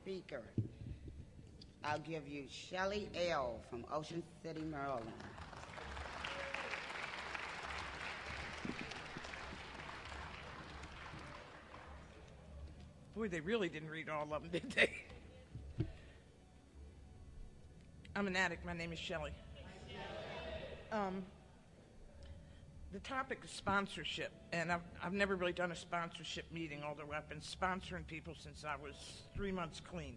speaker. I'll give you Shelley L. from Ocean City, Maryland. Boy, they really didn't read all of them, did they? I'm an addict. My name is Shelley. The topic is sponsorship, and I've never really done a sponsorship meeting, although I've been sponsoring people since I was 3 months clean.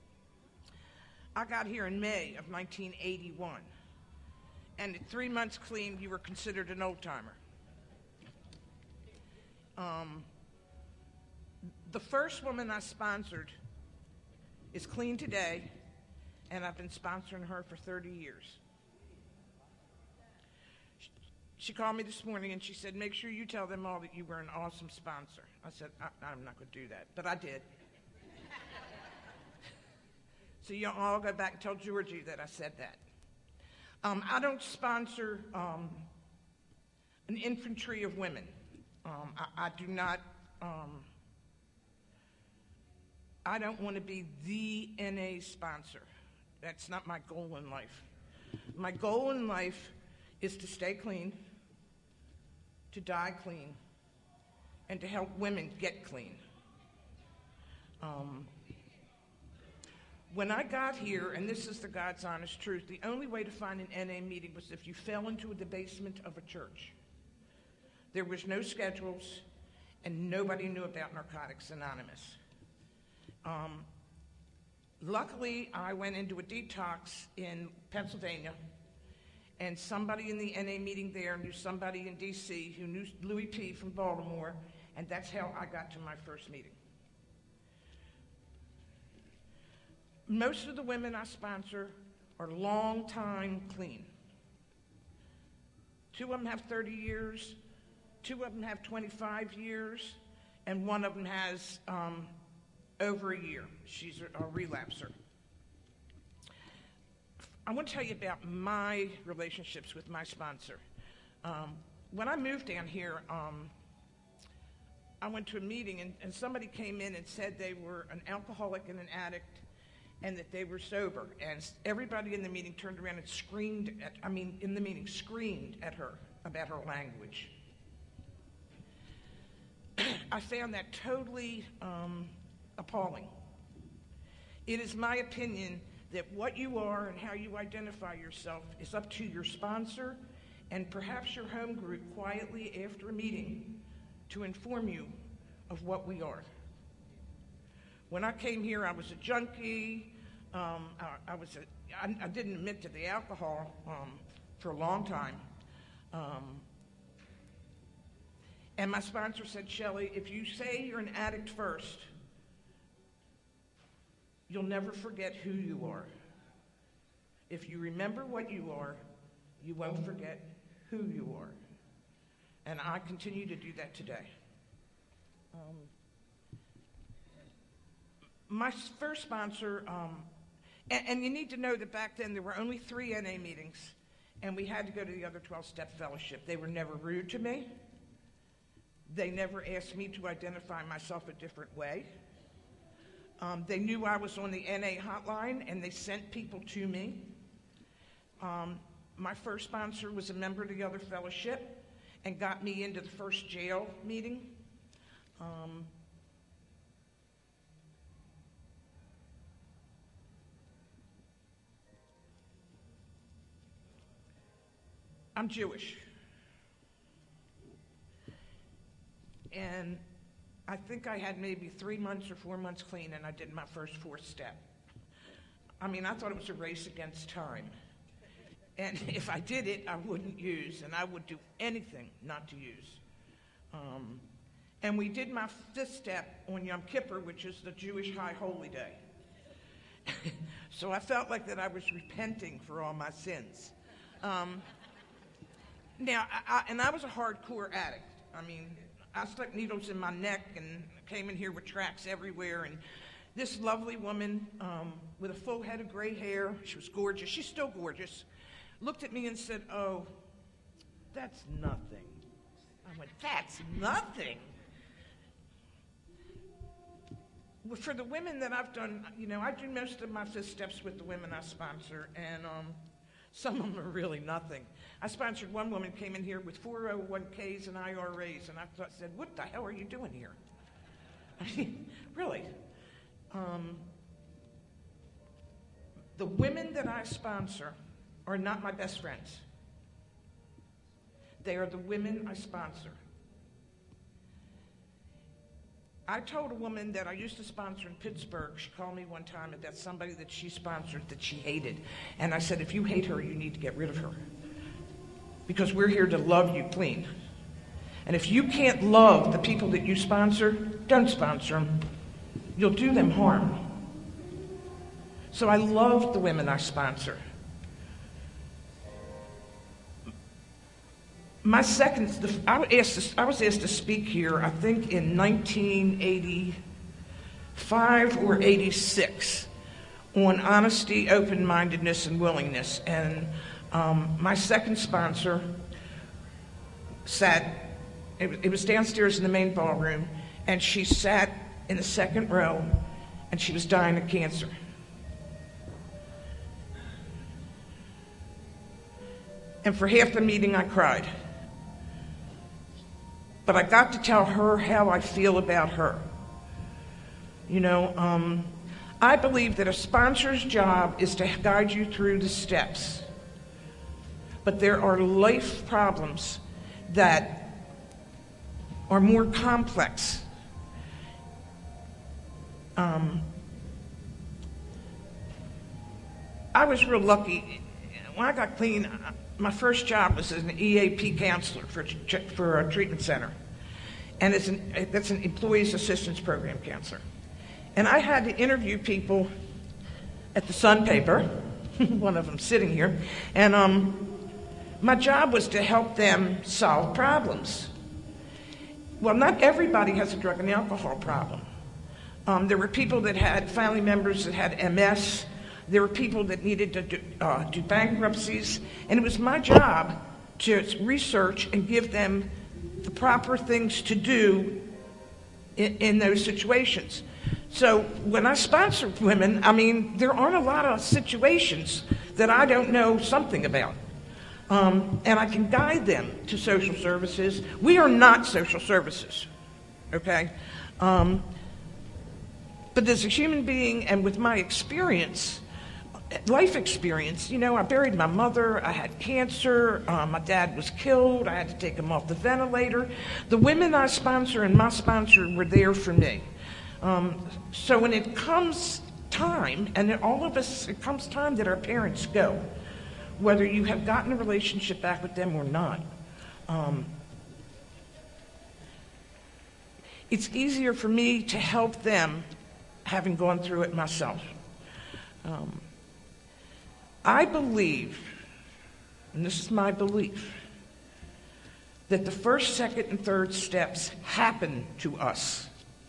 I got here in May of 1981, and at 3 months clean, you were considered an old-timer. The first woman I sponsored is clean today, and I've been sponsoring her for 30 years. She called me this morning and she said, make sure you tell them all that you were an awesome sponsor. I said, I'm not going to do that, but I did. So you all go back and tell Georgie that I said that. I don't sponsor an infantry of women. I do not, I don't want to be the NA sponsor. That's not my goal in life. My goal in life is to stay clean, to die clean, and to help women get clean. When I got here, and this is the God's honest truth, the only way to find an NA meeting was if you fell into the basement of a church. There was no schedules, and nobody knew about Narcotics Anonymous. Luckily, I went into a detox in Pennsylvania, and somebody in the NA meeting there knew somebody in D.C. who knew Louis P. from Baltimore, and that's how I got to my first meeting. Most of the women I sponsor are long time clean. 2 of them have 30 years, 2 of them have 25 years, and 1 of them has over a year. She's a relapser. I want to tell you about my relationships with my sponsor. When I moved down here, I went to a meeting and somebody came in and said they were an alcoholic and an addict and that they were sober. And everybody in the meeting turned around and screamed at her about her language. I found that totally appalling. It is my opinion that what you are and how you identify yourself is up to your sponsor and perhaps your home group quietly after a meeting to inform you of what we are. When I came here, I was a junkie. I didn't admit to the alcohol for a long time. And my sponsor said, Shelley, if you say you're an addict first, you'll never forget who you are. If you remember what you are, you won't forget who you are. And I continue to do that today. My first sponsor, and you need to know that back then there were only 3 NA meetings, and we had to go to the other 12-step fellowship. They were never rude to me. They never asked me to identify myself a different way. They knew I was on the NA hotline, and they sent people to me. My first sponsor was a member of the other fellowship and got me into the first jail meeting. I'm Jewish. And I think I had maybe 3 months or 4 months clean, and I did my first 4th step. I mean, I thought it was a race against time. And if I did it, I wouldn't use, and I would do anything not to use. And we did my 5th step on Yom Kippur, which is the Jewish High Holy Day. So I felt like that I was repenting for all my sins. Now, I was a hardcore addict. I mean, I stuck needles in my neck and came in here with tracks everywhere. And this lovely woman with a full head of gray hair, she was gorgeous, she's still gorgeous, looked at me and said, oh, that's nothing. I went, that's nothing. for the women that I've done, I do most of my fifth steps with the women I sponsor, and some of them are really nothing. I sponsored one woman came in here with 401ks and IRAs, and I said, what the hell are you doing here? I mean, really. The women that I sponsor are not my best friends. They are the women I sponsor. I told a woman that I used to sponsor in Pittsburgh, she called me one time, and that's somebody that she sponsored that she hated. And I said, if you hate her, you need to get rid of her. Because we're here to love you clean. And if you can't love the people that you sponsor, don't sponsor them. You'll do them harm. So I love the women I sponsor. I was asked to speak here, I think in 1985 or 86, on honesty, open-mindedness, and willingness. And my second sponsor sat, it was downstairs in the main ballroom, and she sat in the second row, and she was dying of cancer. And for half the meeting, I cried. But I got to tell her how I feel about her. I believe that a sponsor's job is to guide you through the steps. But there are life problems that are more complex. I was real lucky. When I got clean, my first job was as an EAP counselor for a treatment center. And that's an Employees Assistance Program counselor. And I had to interview people at the Sun paper, one of them sitting here, and my job was to help them solve problems. Well, not everybody has a drug and alcohol problem. There were people that had family members that had MS. There were people that needed to do bankruptcies, and it was my job to research and give them the proper things to do in those situations. So when I sponsor women, there aren't a lot of situations that I don't know something about. And I can guide them to social services. We are not social services, okay? But as a human being and with my experience, life experience, I buried my mother, I had cancer, my dad was killed, I had to take him off the ventilator. The women I sponsor and my sponsor were there for me. So when it comes time, and all of us, it comes time that our parents go, whether you have gotten a relationship back with them or not, it's easier for me to help them having gone through it myself. I believe, and this is my belief, that the first, second, and third steps happen to us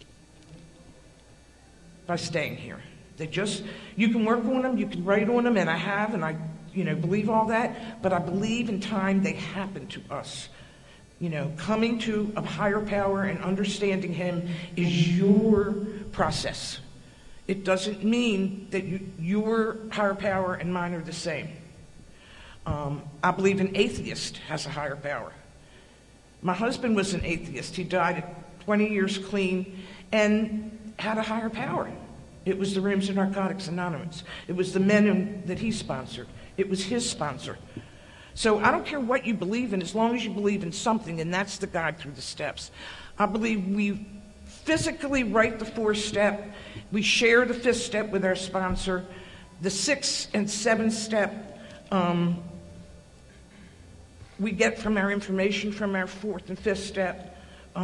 by staying here. You can work on them, you can write on them, and I have, and I believe all that, but I believe in time they happen to us. Coming to a higher power and understanding him is your process. It doesn't mean that your higher power and mine are the same. I believe an atheist has a higher power. My husband was an atheist. He died at 20 years clean and had a higher power. It was the Rooms of Narcotics Anonymous. It was the men that he sponsored. It was his sponsor. So I don't care what you believe in, as long as you believe in something, and that's the guide through the steps. I believe we physically write the fourth step. We share the fifth step with our sponsor. The sixth and seventh step we get from our information from our fourth and fifth step.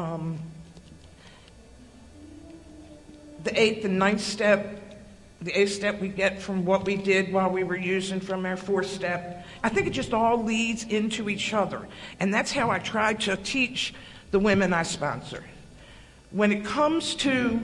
The eighth and ninth step, the eighth step we get from what we did while we were using from our fourth step. I think it just all leads into each other. And that's how I try to teach the women I sponsor. When it comes to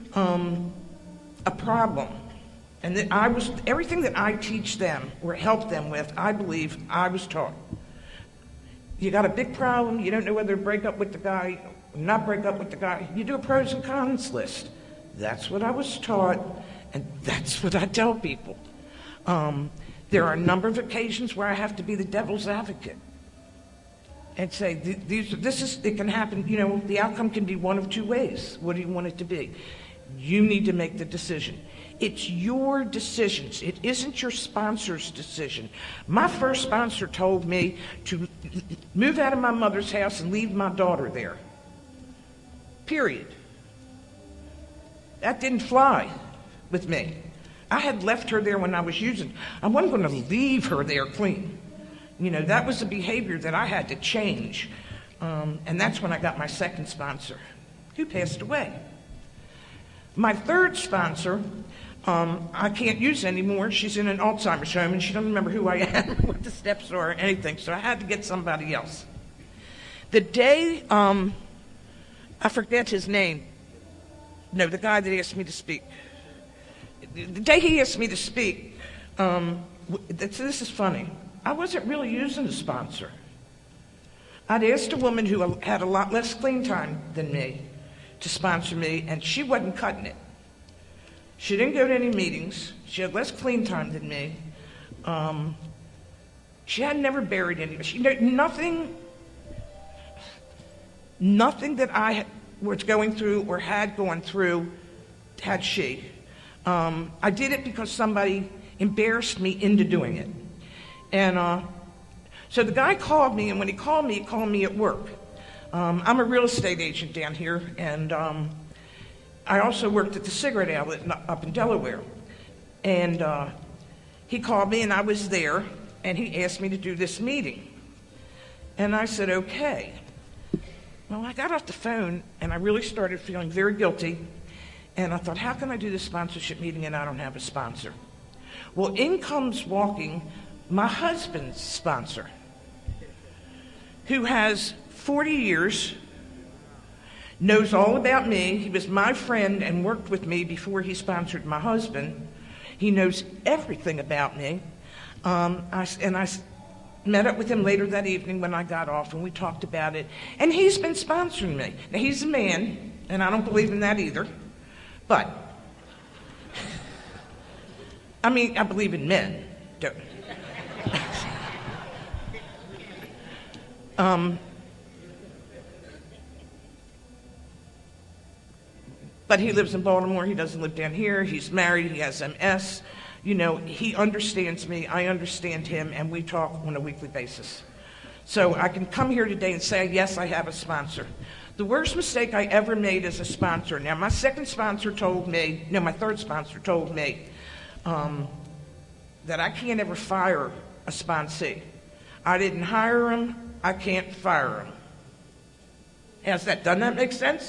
a problem, and that everything that I teach them or help them with, I believe I was taught. You got a big problem, you don't know whether to break up with the guy or not break up with the guy, you do a pros and cons list. That's what I was taught, and that's what I tell people. There are a number of occasions where I have to be the devil's advocate and say, it can happen, the outcome can be one of two ways. What do you want it to be? You need to make the decision. It's your decisions. It isn't your sponsor's decision. My first sponsor told me to move out of my mother's house and leave my daughter there. Period. That didn't fly with me. I had left her there when I was using. I wasn't going to leave her there clean. That was the behavior that I had to change. And that's when I got my second sponsor, who passed away. My third sponsor, I can't use anymore. She's in an Alzheimer's home, and she doesn't remember who I am, what the steps are, or anything. So I had to get somebody else. The day, I forget his name. No, the guy that asked me to speak. The day he asked me to speak, this is funny. I wasn't really using a sponsor. I'd asked a woman who had a lot less clean time than me to sponsor me, and she wasn't cutting it. She didn't go to any meetings. She had less clean time than me. She had never buried anybody. Nothing that I was going through or had gone through had she. I did it because somebody embarrassed me into doing it. And so the guy called me, and when he called me at work. I'm a real estate agent down here, and I also worked at the cigarette outlet up in Delaware. And he called me, and I was there, and he asked me to do this meeting. And I said, okay. Well, I got off the phone, and I really started feeling very guilty. And I thought, how can I do this sponsorship meeting and I don't have a sponsor? Well, in comes walking my husband's sponsor, who has 40 years, knows all about me. He was my friend and worked with me before he sponsored my husband. He knows everything about me. I met up with him later that evening when I got off, and we talked about it. And he's been sponsoring me. Now, he's a man, and I don't believe in that either. But, I believe in men. But he lives in Baltimore. He doesn't live down here. He's married. He has MS. He understands me. I understand him, and we talk on a weekly basis. So I can come here today and say, yes, I have a sponsor. The worst mistake I ever made as a sponsor. Now, my third sponsor told me that I can't ever fire a sponsee. I didn't hire him. I can't fire him. Doesn't that make sense?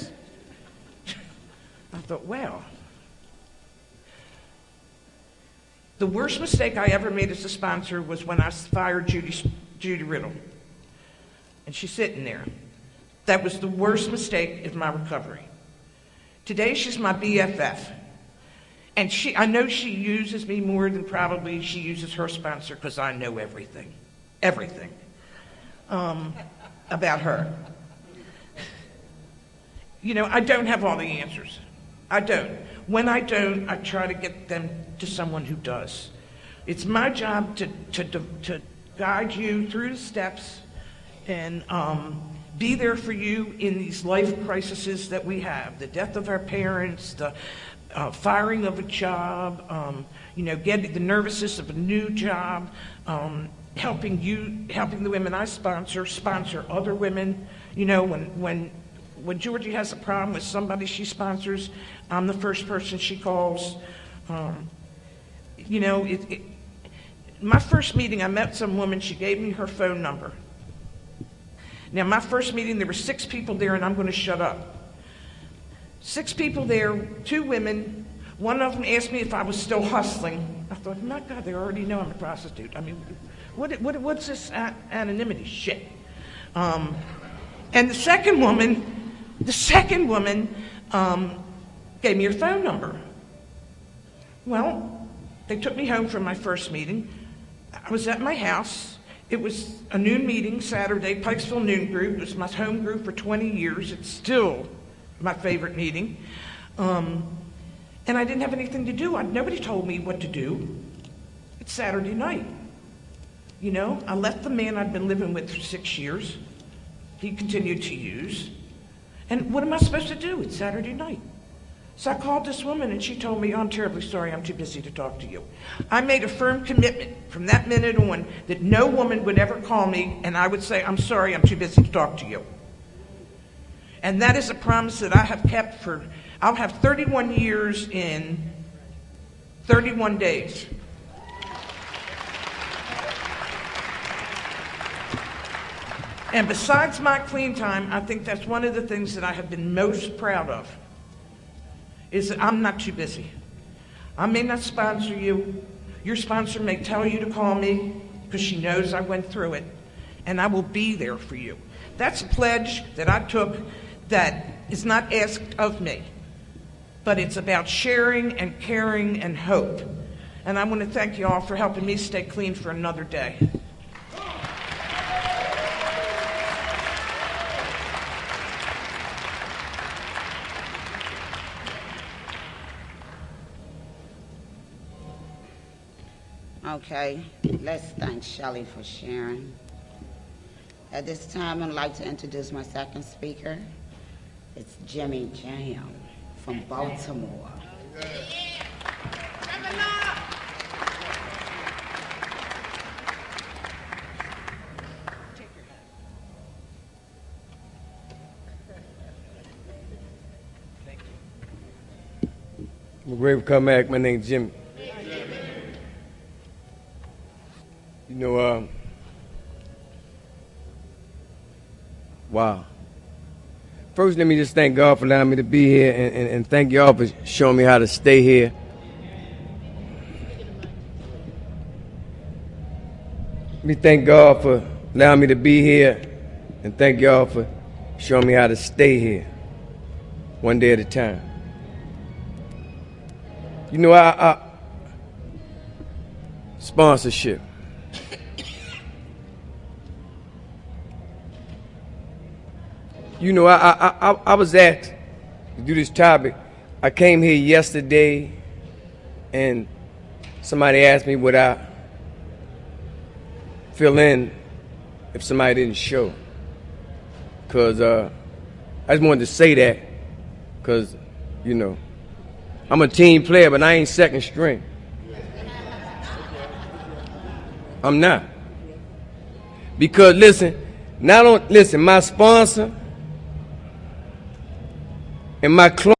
I thought, well. The worst mistake I ever made as a sponsor was when I fired Judy Riddle. And she's sitting there. That was the worst mistake in my recovery. Today, she's my BFF. And I know she uses me more than probably she uses her sponsor, because I know everything about her. I don't have all the answers. I don't. When I don't, I try to get them to someone who does. It's my job to guide you through the steps and be there for you in these life crises that we have. The death of our parents, the firing of a job, getting the nervousness of a new job, helping the women I sponsor other women. When Georgie has a problem with somebody she sponsors, I'm the first person she calls. My first meeting, I met some woman. She gave me her phone number. Now, my first meeting, there were 6 people there, and I'm going to shut up. 6 people there, 2 women. One of them asked me if I was still hustling. I thought, my God, they already know I'm a prostitute. What's this anonymity shit? And the second woman gave me her phone number. Well, they took me home from my first meeting. I was at my house. It was a noon meeting, Saturday, Pikesville Noon Group. It was my home group for 20 years. It's still my favorite meeting. And I didn't have anything to do. Nobody told me what to do. It's Saturday night. You know, I left the man I'd been living with for 6 years. He continued to use. And what am I supposed to do? It's Saturday night. So I called this woman and she told me, I'm terribly sorry, I'm too busy to talk to you. I made a firm commitment from that minute on that no woman would ever call me and I would say, I'm sorry, I'm too busy to talk to you. And that is a promise that I have kept for, I'll have 31 years in 31 days. And besides my clean time, I think that's one of the things that I have been most proud of, is that I'm not too busy. I may not sponsor you. Your sponsor may tell you to call me because she knows I went through it, and I will be there for you. That's a pledge that I took that is not asked of me, but it's about sharing and caring and hope. And I want to thank you all for helping me stay clean for another day. Okay, let's thank Shelley for sharing. At this time, I'd like to introduce my second speaker. It's Jimmy Jam from Baltimore. I'm grateful to come back. My name's Jimmy. You know, wow. First, let me just thank God for allowing me to be here and thank y'all for showing me how to stay here. Let me thank God for allowing me to be here and thank y'all for showing me how to stay here one day at a time. You know, I sponsorship. You know, I was asked to do this topic. I came here yesterday, and somebody asked me would I fill in if somebody didn't show. Because I just wanted to say that because, you know, I'm a team player, but I ain't second string. I'm not. Because, listen, my sponsor and my clothes